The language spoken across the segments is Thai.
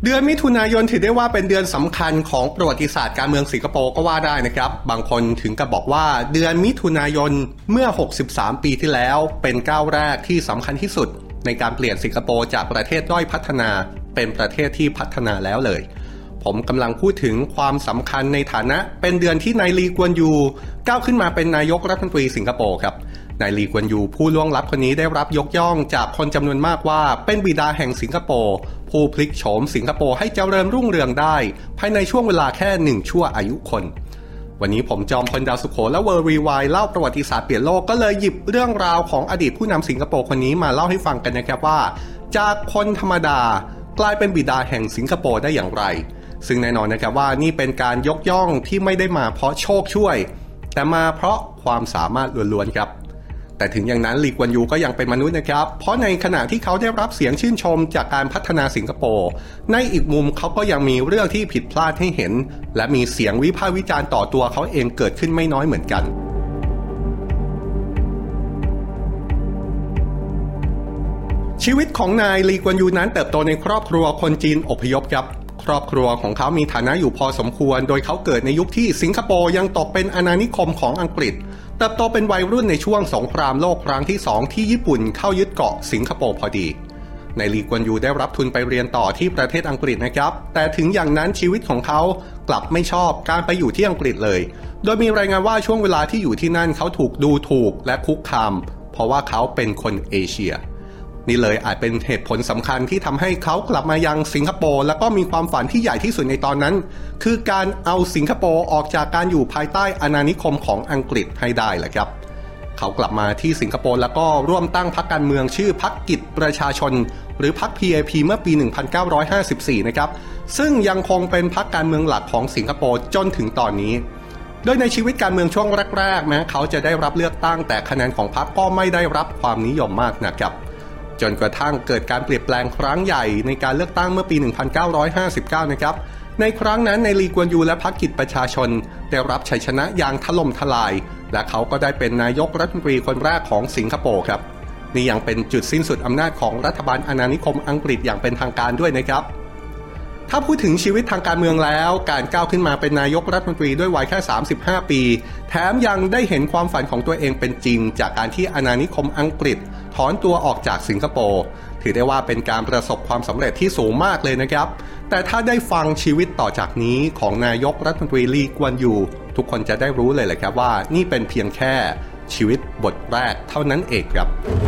เดือนมิถุนายนถือได้ว่าเป็นเดือนสำคัญของประวัติศาสตร์การเมืองสิงคโปร์ก็ว่าได้นะครับบางคนถึงกับบอกว่าเดือนมิถุนายนเมื่อ63ปีที่แล้วเป็นก้าวแรกที่สำคัญที่สุดในการเปลี่ยนสิงคโปร์จากประเทศด้อยพัฒนาเป็นประเทศที่พัฒนาแล้วเลยผมกำลังพูดถึงความสำคัญในฐานะเป็นเดือนที่นายลีกวนยูก้าวขึ้นมาเป็นนายกรัฐมนตรีสิงคโปร์ครับนายลีกวนยูผู้ล่วงลับคนนี้ได้รับยกย่องจากคนจำนวนมากว่าเป็นบิดาแห่งสิงคโปร์ผู้พลิกโฉมสิงคโปร์ให้เจริญรุ่งเรืองได้ภายในช่วงเวลาแค่1ชั่วอายุคนวันนี้ผมจอมพลดาวสุโขและเวอร์รีไวด์เล่าประวัติศาสตร์เปลี่ยนโลกก็เลยหยิบเรื่องราวของอดีตผู้นำสิงคโปร์คนนี้มาเล่าให้ฟังกันนะครับว่าจากคนธรรมดากลายเป็นบิดาแห่งสิงคโปร์ได้อย่างไรซึ่งแน่นอนนะครับว่านี่เป็นการยกย่องที่ไม่ได้มาเพราะโชคช่วยแต่มาเพราะความสามารถล้วนๆครับแต่ถึงอย่างนั้นลีกวนยูก็ยังเป็นมนุษย์นะครับเพราะในขณะที่เขาได้รับเสียงชื่นชมจากการพัฒนาสิงคโปร์ในอีกมุมเขาก็ยังมีเรื่องที่ผิดพลาดให้เห็นและมีเสียงวิพากษ์วิจารณ์ต่อตัวเขาเองเกิดขึ้นไม่น้อยเหมือนกันชีวิตของนายลีกวนยูนั้นเติบโตในครอบครัวคนจีนอพยพครับครอบครัวของเขามีฐานะอยู่พอสมควรโดยเขาเกิดในยุคที่สิงคโปร์ยังตกเป็นอาณานิคมของอังกฤษเติบโตเป็นวัยรุ่นในช่วงสงครามโลกครั้งที่2ที่ญี่ปุ่นเข้ายึดเกาะสิงคโปร์พอดีนายลีกวนยูได้รับทุนไปเรียนต่อที่ประเทศอังกฤษนะครับแต่ถึงอย่างนั้นชีวิตของเขากลับไม่ชอบการไปอยู่ที่อังกฤษเลยโดยมีรายงานว่าช่วงเวลาที่อยู่ที่นั่นเขาถูกดูถูกและคุกคามเพราะว่าเขาเป็นคนเอเชียนี่เลยอาจเป็นเหตุผลสำคัญที่ทำให้เขากลับมายังสิงคโปร์แล้วก็มีความฝันที่ใหญ่ที่สุดในตอนนั้นคือการเอาสิงคโปร์ออกจากการอยู่ภายใต้อาณานิคมของอังกฤษให้ได้แหละครับเขากลับมาที่สิงคโปร์แล้วก็ร่วมตั้งพรรคการเมืองชื่อพรรคกิจประชาชนหรือพรรค PAP เมื่อปี 1954 นะครับซึ่งยังคงเป็นพรรคการเมืองหลักของสิงคโปร์จนถึงตอนนี้โดยในชีวิตการเมืองช่วงแรกๆแม้เขาจะได้รับเลือกตั้งแต่คะแนนของพรรคก็ไม่ได้รับความนิยมมากนะครับจนกระทั่งเกิดการเปลี่ยนแปลงครั้งใหญ่ในการเลือกตั้งเมื่อปี 1959 นะครับในครั้งนั้นนายลีกวนยูและพรรคกิจประชาชนได้รับชัยชนะอย่างถล่มทลายและเขาก็ได้เป็นนายกรัฐมนตรีคนแรกของสิงคโปร์ครับนี่ยังเป็นจุดสิ้นสุดอำนาจของรัฐบาลอาณานิคมอังกฤษอย่างเป็นทางการด้วยนะครับถ้าพูดถึงชีวิตทางการเมืองแล้วการก้าวขึ้นมาเป็นนายกรัฐมนตรีด้วยวัยแค่35ปีแถมยังได้เห็นความฝันของตัวเองเป็นจริงจากการที่อาณานิคมอังกฤษถอนตัวออกจากสิงคโปร์ถือได้ว่าเป็นการประสบความสำเร็จที่สูงมากเลยนะครับแต่ถ้าได้ฟังชีวิตต่อจากนี้ของนายกรัฐมนตรีลีกวนยูทุกคนจะได้รู้เลยแหละครับว่านี่เป็นเพียงแค่ชีวิตบทแรกเท่านั้นเองครับ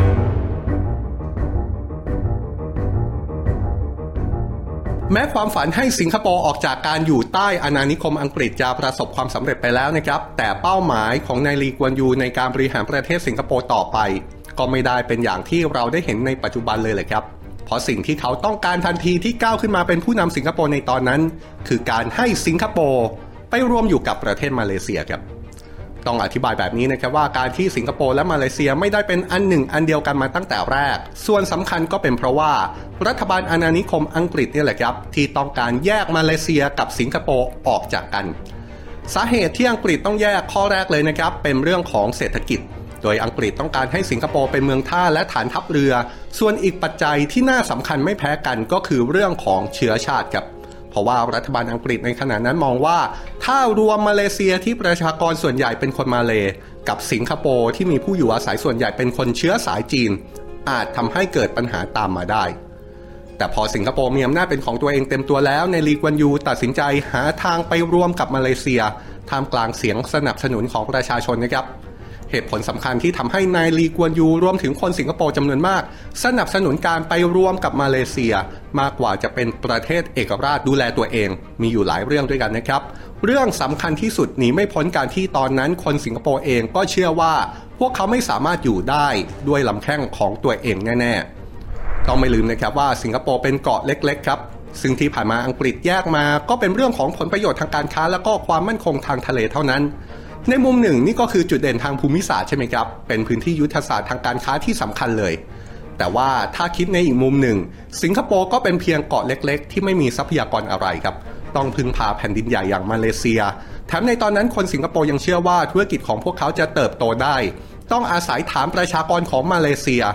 แม้ความฝันให้สิงคโปร์ออกจากการอยู่ใต้อาณานิคมอังกฤษจะประสบความสำเร็จไปแล้วนะครับแต่เป้าหมายของนายลีกวนยูในการบริหารประเทศสิงคโปร์ต่อไปก็ไม่ได้เป็นอย่างที่เราได้เห็นในปัจจุบันเลยแหละครับเพราะสิ่งที่เขาต้องการทันทีที่ก้าวขึ้นมาเป็นผู้นำสิงคโปร์ในตอนนั้นคือการให้สิงคโปร์ไปรวมอยู่กับประเทศมาเลเซียครับต้องอธิบายแบบนี้นะครับว่าการที่สิงคโปร์และมาเลเซียไม่ได้เป็นอันหนึ่งอันเดียวกันมาตั้งแต่แรกส่วนสำคัญก็เป็นเพราะว่ารัฐบาลอาณานิคมอังกฤษนี่แหละครับที่ต้องการแยกมาเลเซียกับสิงคโปร์ออกจากกันสาเหตุที่อังกฤษต้องแยกข้อแรกเลยนะครับเป็นเรื่องของเศรษฐกิจโดยอังกฤษต้องการให้สิงคโปร์เป็นเมืองท่าและฐานทัพเรือส่วนอีกปัจจัยที่น่าสำคัญไม่แพ้กันก็คือเรื่องของเชื้อชาติครับเพราะว่ารัฐบาลอังกฤษในขณะนั้นมองว่าถ้ารวมมาเลเซียที่ประชากรส่วนใหญ่เป็นคนมาเลกับสิงคโปร์ที่มีผู้อยู่อาศัยส่วนใหญ่เป็นคนเชื้อสายจีนอาจทำให้เกิดปัญหาตามมาได้แต่พอสิงคโปร์มีอำนาจเป็นของตัวเองเต็มตัวแล้วในลีกวนยูตัดสินใจหาทางไปรวมกับมาเลเซียท่ามกลางเสียงสนับสนุนของประชาชนนะครับเหตุผลสำคัญที่ทำให้นายลีกวนยูรวมถึงคนสิงคโปร์จำนวนมากสนับสนุนการไปรวมกับมาเลเซียมากกว่าจะเป็นประเทศเอกราชดูแลตัวเองมีอยู่หลายเรื่องด้วยกันนะครับเรื่องสำคัญที่สุดหนีไม่พ้นการที่ตอนนั้นคนสิงคโปร์เองก็เชื่อว่าพวกเขาไม่สามารถอยู่ได้ด้วยลำแข้งของตัวเองแน่ๆต้องไม่ลืมนะครับว่าสิงคโปร์เป็นเกาะเล็กๆครับซึ่งที่ผ่านมาอังกฤษแยกมาก็เป็นเรื่องของผลประโยชน์ทางการค้าและก็ความมั่นคงทางทะเลเท่านั้นในมุมหนึ่งนี่ก็คือจุดเด่นทางภูมิศาสตร์ใช่ไหมครับเป็นพื้นที่ยุทธศาสตร์ทางการค้าที่สำคัญเลยแต่ว่าถ้าคิดในอีกมุมหนึ่งสิงคโปร์ก็เป็นเพียงเกาะเล็กๆที่ไม่มีทรัพยากรอะไรครับต้องพึ่งพาแผ่นดินใหญ่อย่างมาเลเซียแถมในตอนนั้นคนสิงคโปร์ยังเชื่อว่าธุรกิจของพวกเขาจะเติบโตได้ต้องอาศัยฐานประชากรของมาเลเซีย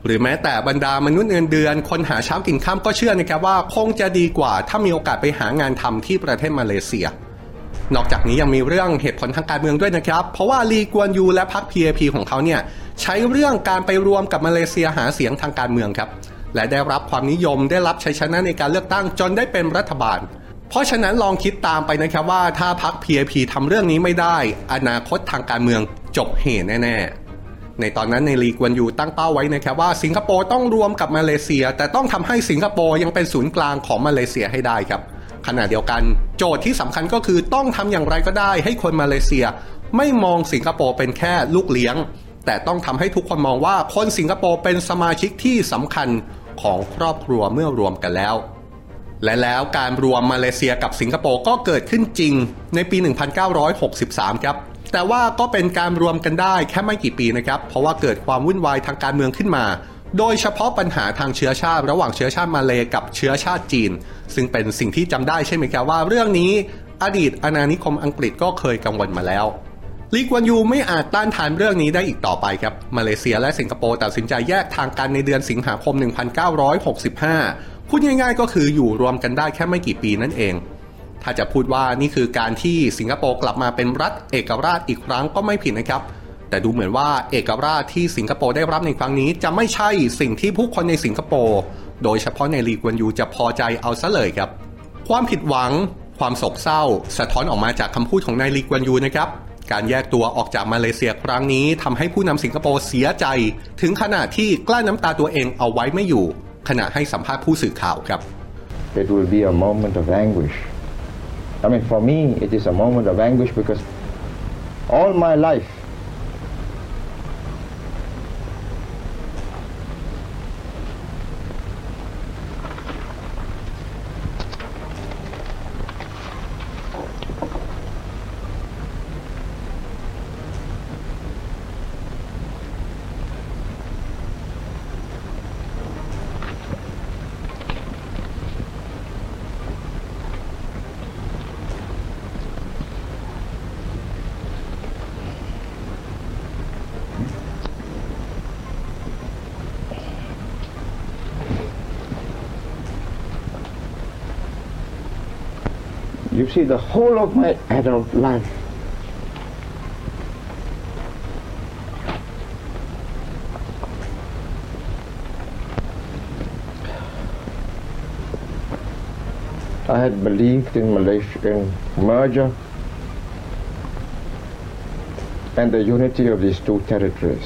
หรือแม้แต่บรรดามนุษย์เงินเดือนคนหาเช้ากินค่ำก็เชื่อนะครับว่าคงจะดีกว่าถ้ามีโอกาสไปหางานทำที่ประเทศมาเลเซียนอกจากนี้ยังมีเรื่องเหตุผลทางการเมืองด้วยนะครับเพราะว่าลีกวนยูและพรรค PAP ของเขาเนี่ยใช้เรื่องการไปรวมกับมาเลเซียหาเสียงทางการเมืองครับและได้รับความนิยมได้รับชัยชนะในการเลือกตั้งจนได้เป็นรัฐบาลเพราะฉะนั้นลองคิดตามไปนะครับว่าถ้าพรรค PAP ทำเรื่องนี้ไม่ได้อนาคตทางการเมืองจบเหแน่ๆในตอนนั้นในลีกวนยูตั้งเป้าไว้นะครับว่าสิงคโปร์ต้องรวมกับมาเลเซียแต่ต้องทำให้สิงคโปร์ยังเป็นศูนย์กลางของมาเลเซียให้ได้ครับขณะเดียวกันโจทย์ที่สำคัญก็คือต้องทำอย่างไรก็ได้ให้คนมาเลเซียไม่มองสิงคโปร์เป็นแค่ลูกเลี้ยงแต่ต้องทำให้ทุกคนมองว่าคนสิงคโปร์เป็นสมาชิกที่สำคัญของครอบครัวเมื่อรวมกันแล้วและแล้วการรวมมาเลเซียกับสิงคโปร์ก็เกิดขึ้นจริงในปี 1963 ครับแต่ว่าก็เป็นการรวมกันได้แค่ไม่กี่ปีนะครับเพราะว่าเกิดความวุ่นวายทางการเมืองขึ้นมาโดยเฉพาะปัญหาทางเชื้อชาติระหว่างเชื้อชาติมาเลกับเชื้อชาติจีนซึ่งเป็นสิ่งที่จำได้ใช่ไหมครับว่าเรื่องนี้อดีตอาณานิคมอังกฤษก็เคยกังวลมาแล้วลีกวนยูไม่อาจต้านทานเรื่องนี้ได้อีกต่อไปครับมาเลเซียและสิงคโปร์ตัดสินใจแยกทางกันในเดือนสิงหาคม 1965 พูดง่ายๆก็คืออยู่รวมกันได้แค่ไม่กี่ปีนั่นเองถ้าจะพูดว่านี่คือการที่สิงคโปร์กลับมาเป็นรัฐเอกราชอีกครั้งก็ไม่ผิดนะครับแต่ดูเหมือนว่าเอกราชที่สิงคโปร์ได้รับในครั้งนี้จะไม่ใช่สิ่งที่ผู้คนในสิงคโปร์โดยเฉพาะในลีกวนยูจะพอใจเอาซะเลยครับความผิดหวังความโศกเศร้าสะท้อนออกมาจากคำพูดของนายลีกวนยูนะครับการแยกตัวออกจากมาเลเซียครั้งนี้ทำให้ผู้นำสิงคโปร์เสียใจถึงขนาดที่กลั้นน้ำตาตัวเองเอาไว้ไม่อยู่ขณะให้สัมภาษณ์ผู้สื่อข่าวครับ It will be a moment of anguish. I mean, for me, it is a moment of anguish because all my life you see the whole of my adult life I had believed in Malaysian merger and the unity of these two territories.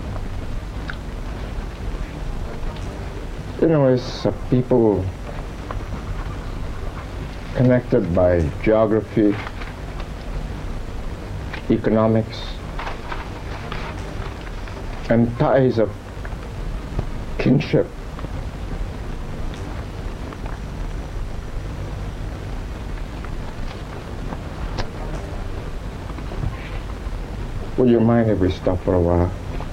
You know, as people connected by geography, economics, and ties of kinship. Would you mind if we stop for a while?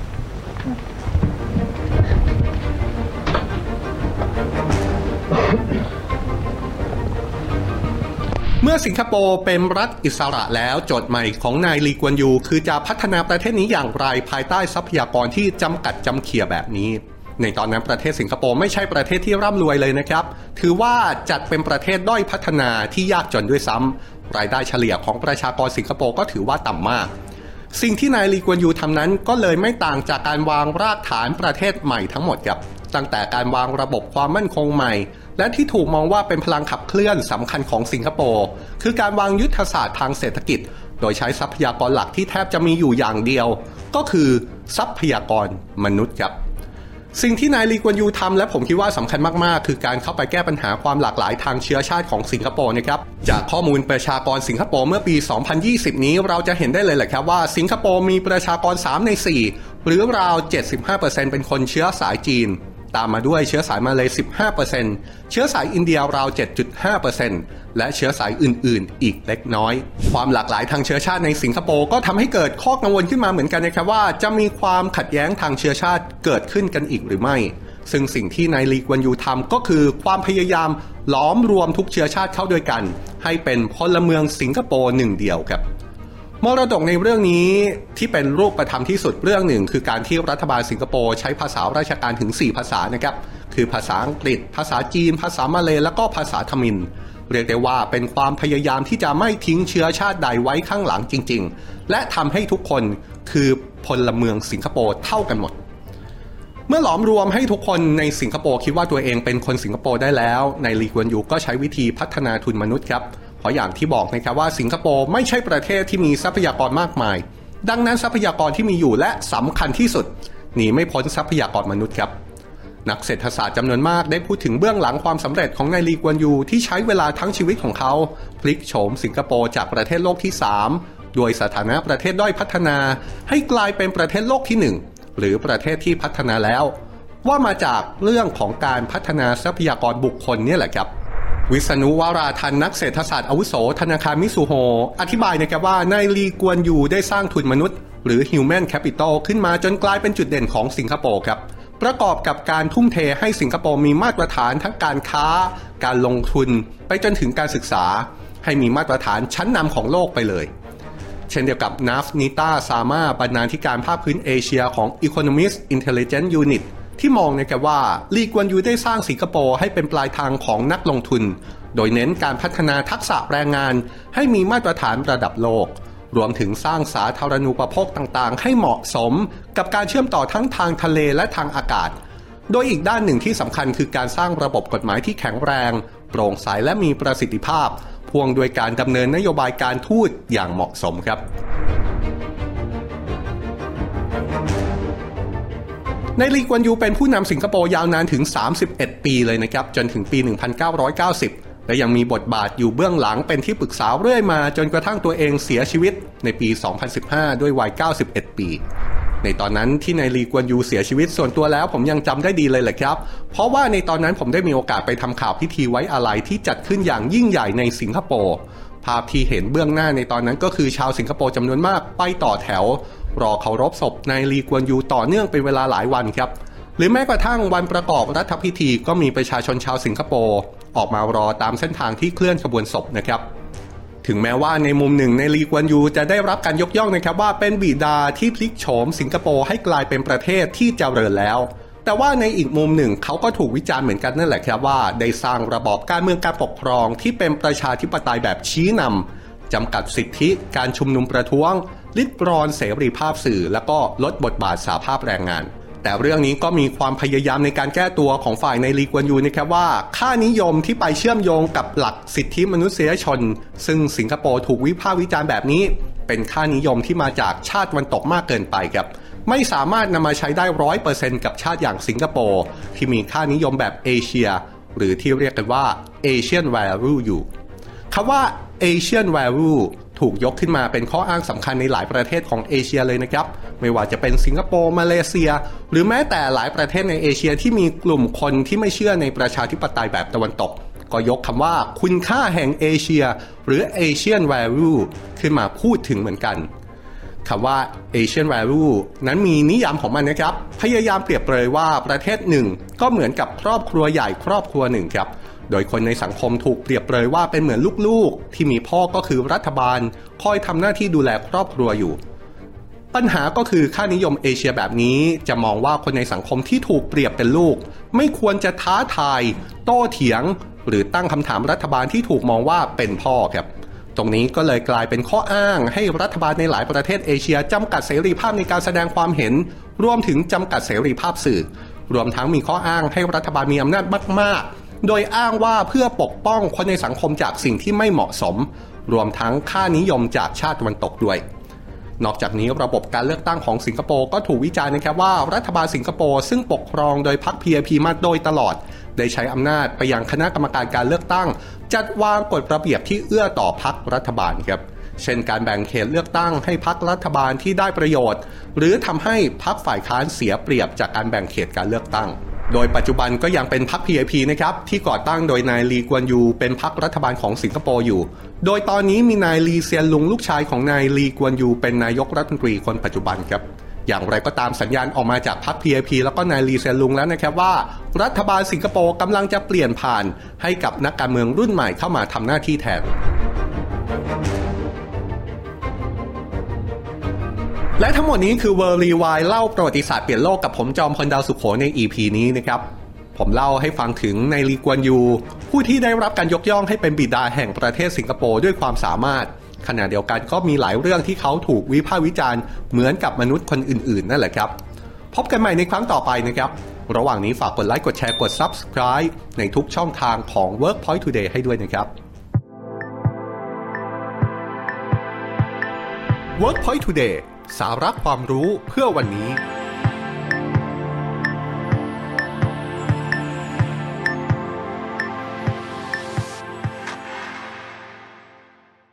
เมื่อสิงคโปร์เป็นรัฐอิสระแล้วโจทย์ใหม่ของนายลีกวนยูคือจะพัฒนาประเทศนี้อย่างไรภายใต้ทรัพยากรที่จำกัดจำเขี่ยแบบนี้ในตอนนั้นประเทศสิงคโปร์ไม่ใช่ประเทศที่ร่ำรวยเลยนะครับถือว่าจัดเป็นประเทศด้อยพัฒนาที่ยากจนด้วยซ้ำรายได้เฉลี่ยของประชากรสิงคโปร์ก็ถือว่าต่ำมากสิ่งที่นายลีกวนยูทำนั้นก็เลยไม่ต่างจากการวางรากฐานประเทศใหม่ทั้งหมดครับตั้งแต่การวางระบบความมั่นคงใหม่และที่ถูกมองว่าเป็นพลังขับเคลื่อนสำคัญของสิงคโปร์คือการวางยุทธศาสตร์ทางเศรษฐกิจโดยใช้ทรัพยากรหลักที่แทบจะมีอยู่อย่างเดียวก็คือทรัพยากรมนุษย์ครับสิ่งที่นายลีกวนยูทำและผมคิดว่าสำคัญมากๆคือการเข้าไปแก้ปัญหาความหลากหลายทางเชื้อชาติของสิงคโปร์นะครับจากข้อมูลประชากรสิงคโปร์เมื่อปี 2020 นี้เราจะเห็นได้เลยแหละครับว่าสิงคโปร์มีประชากร3 ใน 4หรือราว 75% เป็นคนเชื้อสายจีนตามมาด้วยเชื้อสายมาเลย์ 15% เชื้อสายอินเดียราว 7.5% และเชื้อสายอื่นๆอีกเล็กน้อยความหลากหลายทางเชื้อชาติในสิงคโปร์ก็ทำให้เกิดข้อกังวลขึ้นมาเหมือนกันนะครับว่าจะมีความขัดแย้งทางเชื้อชาติเกิดขึ้นกันอีกหรือไม่ซึ่งสิ่งที่นายลีกวนยูทำก็คือความพยายามล้อมรวมทุกเชื้อชาติเข้าด้วยกันให้เป็นพลเมืองสิงคโปร์หนึ่งเดียวครับมรดกในเรื่องนี้ที่เป็นรูปธรรมที่สุดเรื่องหนึ่งคือการที่รัฐบาลสิงคโปร์ใช้ภาษาราชการถึง4ภาษานะครับคือภาษาอังกฤษภาษาจีนภาษามาเลย์และก็ภาษาทมิฬเรียกได้ว่าเป็นความพยายามที่จะไม่ทิ้งเชื้อชาติใดไว้ข้างหลังจริงๆและทำให้ทุกคนคือพลเมืองสิงคโปร์เท่ากันหมดเมื่อหลอมรวมให้ทุกคนในสิงคโปร์คิดว่าตัวเองเป็นคนสิงคโปร์ได้แล้วในลีกวนยูก็ใช้วิธีพัฒนาทุนมนุษย์ครับเพราะอย่างที่บอกนะครับว่าสิงคโปร์ไม่ใช่ประเทศที่มีทรัพยากรมากมายดังนั้นทรัพยากรที่มีอยู่และสำคัญที่สุดหนีไม่พ้นทรัพยากรมนุษย์ครับนักเศรษฐศาสตร์จำนวนมากได้พูดถึงเบื้องหลังความสำเร็จของนายลีกวนยูที่ใช้เวลาทั้งชีวิตของเขาพลิกโฉมสิงคโปร์จากประเทศโลกที่3โดยสถานะประเทศด้อยพัฒนาให้กลายเป็นประเทศโลกที่1หรือประเทศที่พัฒนาแล้วว่ามาจากเรื่องของการพัฒนาทรัพยากรบุคคลเนี่ยแหละครับวิษณุวราทันนักเศรษฐศาสตร์อาวุโสธนาคารมิซูโฮอธิบายนะครับว่านายลีกวนยูได้สร้างทุนมนุษย์หรือ Human Capital ขึ้นมาจนกลายเป็นจุดเด่นของสิงคโปร์ครับประกอบกับการทุ่มเทให้สิงคโปร์มีมาตรฐานทั้งการค้าการลงทุนไปจนถึงการศึกษาให้มีมาตรฐานชั้นนำของโลกไปเลยเช่นเดียวกับนาฟนิต้าซามาบรรณาธิการภาคพื้นเอเชียของ Economist Intelligence Unit ที่มองนะครับว่าลีกวนยูได้สร้างสิงคโปร์ให้เป็นปลายทางของนักลงทุนโดยเน้นการพัฒนาทักษะแรงงานให้มีมาตรฐานระดับโลกรวมถึงสร้างสาธารณูปโภคต่างๆให้เหมาะสมกับการเชื่อมต่อทั้งทางทะเลและทางอากาศโดยอีกด้านหนึ่งที่สำคัญคือการสร้างระบบกฎหมายที่แข็งแรงโปร่งใสและมีประสิทธิภาพพ่วงด้วยการดำเนินนโยบายการทูตอย่างเหมาะสมครับนายลีกวนยูเป็นผู้นำสิงคโปร์ยาวนานถึง31 ปีเลยนะครับจนถึงปี 1990และยังมีบทบาทอยู่เบื้องหลังเป็นที่ปรึกษาเรื่อยมาจนกระทั่งตัวเองเสียชีวิตในปี 2015 ด้วยวัย 91 ปี ในตอนนั้นที่นายลีกวนยูเสียชีวิตส่วนตัวแล้วผมยังจำได้ดีเลยแหละครับเพราะว่าในตอนนั้นผมได้มีโอกาสไปทำข่าวพิธีไว้อาลัยที่จัดขึ้นอย่างยิ่งใหญ่ในสิงคโปร์ภาพที่เห็นเบื้องหน้าในตอนนั้นก็คือชาวสิงคโปร์จำนวนมากไปต่อแถวรอเคารพศพนายลีกวนยูต่อเนื่องเป็นเวลาหลายวันครับหรือแม้กระทั่งวันประกอบรัฐพิธีก็มีประชาชนชาวสิงคโปร์ออกมารอตามเส้นทางที่เคลื่อนขบวนศพนะครับถึงแม้ว่าในมุมหนึ่งนายลีกวนยูจะได้รับการยกย่องนะครับว่าเป็นบิดาที่พลิกโฉมสิงคโปร์ให้กลายเป็นประเทศที่เจริญแล้วแต่ว่าในอีกมุมหนึ่งเขาก็ถูกวิจารณ์เหมือนกันนั่นแหละครับว่าได้สร้างระบอบการเมืองการปกครองที่เป็นประชาธิปไตยแบบชี้นำจำกัดสิทธิการชุมนุมประท้วงริดรอนเสรีภาพสื่อแล้วก็ลดบทบาทสหภาพแรงงานแต่เรื่องนี้ก็มีความพยายามในการแก้ตัวของฝ่ายนายลีกวนยูนะครับว่าค่านิยมที่ไปเชื่อมโยงกับหลักสิทธิมนุษยชนซึ่งสิงคโปร์ถูกวิพากษ์วิจารณ์แบบนี้เป็นค่านิยมที่มาจากชาติตะวันตกมากเกินไปครับไม่สามารถนำมาใช้ได้ 100% กับชาติอย่างสิงคโปร์ที่มีค่านิยมแบบเอเชียหรือที่เรียกกันว่า Asian Value อยู่คำว่า Asian Value ถูกยกขึ้นมาเป็นข้ออ้างสำคัญในหลายประเทศของเอเชียเลยนะครับไม่ว่าจะเป็นสิงคโปร์มาเลเซียหรือแม้แต่หลายประเทศในเอเชียที่มีกลุ่มคนที่ไม่เชื่อในประชาธิปไตยแบบตะวันตกก็ยกคำว่าคุณค่าแห่งเอเชียหรือ Asian Value ขึ้นมาพูดถึงเหมือนกันคำว่า Asian Value นั้นมีนิยามของมันนะครับพยายามเปรียบเปรยว่าประเทศหนึ่งก็เหมือนกับครอบครัวใหญ่ครอบครัวหนึ่งครับโดยคนในสังคมถูกเปรียบเปรยว่าเป็นเหมือนลูกๆที่มีพ่อก็คือรัฐบาลคอยทำหน้าที่ดูแลครอบครัวอยู่ปัญหาก็คือค่านิยมเอเชียแบบนี้จะมองว่าคนในสังคมที่ถูกเปรียบเป็นลูกไม่ควรจะท้าทายโต้เถียงหรือตั้งคำถามรัฐบาลที่ถูกมองว่าเป็นพ่อครับตรงนี้ก็เลยกลายเป็นข้ออ้างให้รัฐบาลในหลายประเทศเอเชียจำกัดเสรีภาพในการแสดงความเห็นรวมถึงจำกัดเสรีภาพสื่อรวมทั้งมีข้ออ้างให้รัฐบาลมีอำนาจมากๆโดยอ้างว่าเพื่อปกป้องคนในสังคมจากสิ่งที่ไม่เหมาะสมรวมทั้งค่านิยมจากชาติตะวันตกด้วยนอกจากนี้ระบบการเลือกตั้งของสิงคโปร์ก็ถูกวิจารณ์นะครับว่ารัฐบาลสิงคโปร์ซึ่งปกครองโดยพรรค PAP มาโดยตลอดได้ใช้อำนาจไปยังคณะกรรมการการเลือกตั้งจัดวางกฎระเบียบที่เอื้อต่อพรรครัฐบาลครับเช่นการแบ่งเขตเลือกตั้งให้พรรครัฐบาลที่ได้ประโยชน์หรือทำให้พรรคฝ่ายค้านเสียเปรียบจากการแบ่งเขตการเลือกตั้งโดยปัจจุบันก็ยังเป็นพรรค PAP นะครับที่ก่อตั้งโดยนายลีกวนยูเป็นพรรครัฐบาลของสิงคโปร์อยู่โดยตอนนี้มีนายลีเซียนลุงลูกชายของนายลีกวนยูเป็นนายกรัฐมนตรีคนปัจจุบันครับอย่างไรก็ตามสัญญาณออกมาจากพรรค PAP แล้วก็นายลีเซียนลุงแล้วนะครับว่ารัฐบาลสิงคโปร์กำลังจะเปลี่ยนผ่านให้กับนักการเมืองรุ่นใหม่เข้ามาทำหน้าที่แทนและทั้งหมดนี้คือ World Rewind เล่าประวัติศาสตร์เปลี่ยนโลกกับผมจอมพลดาวสุโขใน EP นี้นะครับผมเล่าให้ฟังถึงนายลีกวนยูผู้ที่ได้รับการยกย่องให้เป็นบิดาแห่งประเทศสิงคโปร์ด้วยความสามารถขณะเดียวกันก็มีหลายเรื่องที่เขาถูกวิพากษ์วิจารณ์เหมือนกับมนุษย์คนอื่นๆนั่นแหละครับพบกันใหม่ในครั้งต่อไปนะครับระหว่างนี้ฝากกดไลค์กดแชร์กด Subscribe ในทุกช่องทางของ Workpoint Today ให้ด้วยนะครับ Workpoint Today สาระความรู้เพื่อวันนี้